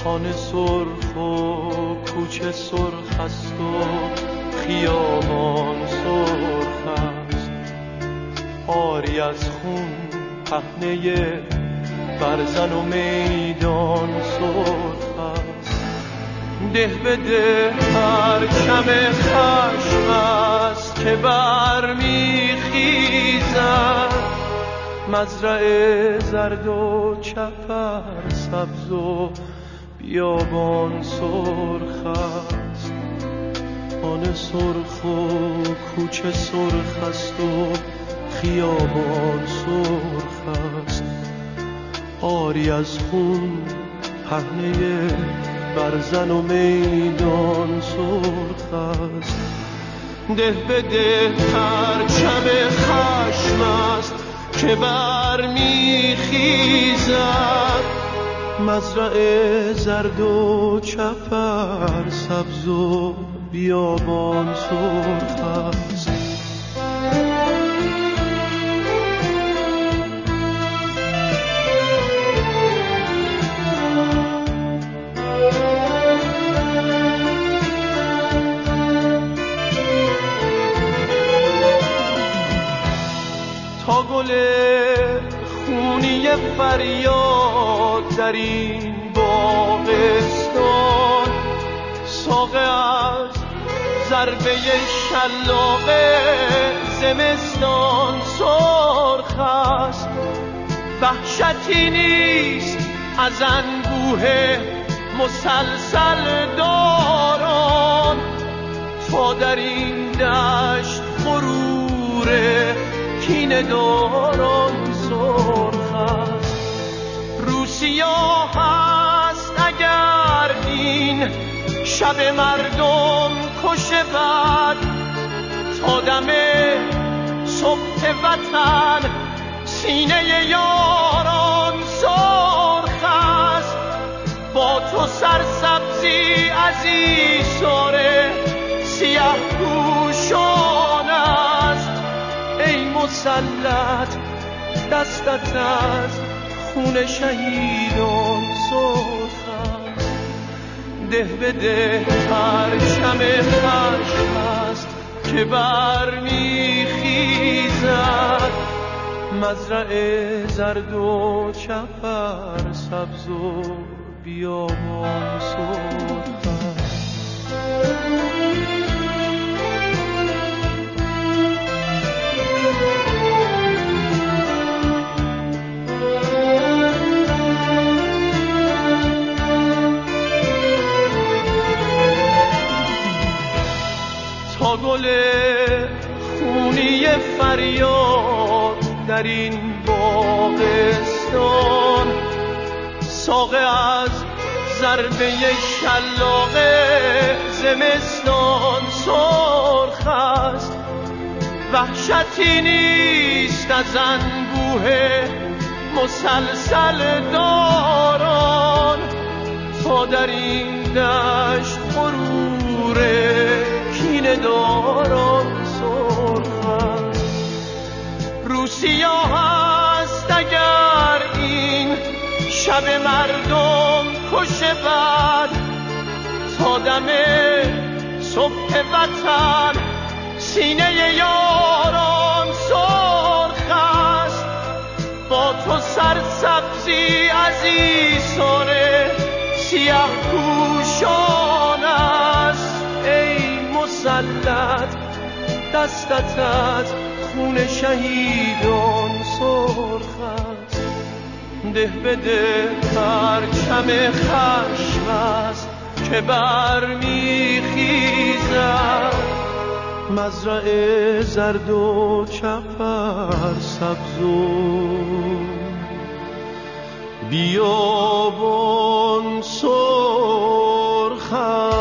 خانه سرخ و کوچه سرخ است و خیابان سرخ است، آری از خون پهنه برزن و میدان سرخ است. ده به ده پرچم خشم است که برمیخیزد، مزرعه زرد و چپر سبز و بیابان سرخ است. خانه سرخ و کوچه سرخ است و خیابان سرخ است، آری از خون پهنه برزن و میدان سرخ است. ده به ده پرچم خشم است که برمیخیزد، مزرعه زرد و چپر سبز و بیابان سرخ است. تا گل خونی فریاد در این باغستان، ساقه از ضربه شلاق زمستان سرخ است. وحشتی نیست از انبوه مسلسل داران، تا در این دشت غرور کینه داران سرخ است. روسیا هست اگر این شب مردم کشه بد، تا دم صبح وطن سینه یاران سرخ است. با تو سرسبزی عزیزان سیه پوشان است، ای مسلط دستت از خون شهیدان سرخ است. ده به ده پرچم خشم است که برمیخیزد، مزرعه زرد و چپر سبز و بیابان سرخ است. تا گل خونی فریاد در این باغستان، ساقه از ضربه شلاق زمستان سرخ است. وحشتی نیست از انبوه مسلسل داران، تا در این دشت غرور کینه داران سرخ است. روسیا هست اگر این شب مردم کشه بد، تا دم صبح وطن سینه یاران سرخ است. با تو سرسبزی عزیزان سیه پوشان است، ای مسلط دستت از خون شهیدان سرخ است. ده به ده پرچم خشم است که برمیخیزد، مزرعه زرد و چپر سبز و بیابان سرخ است.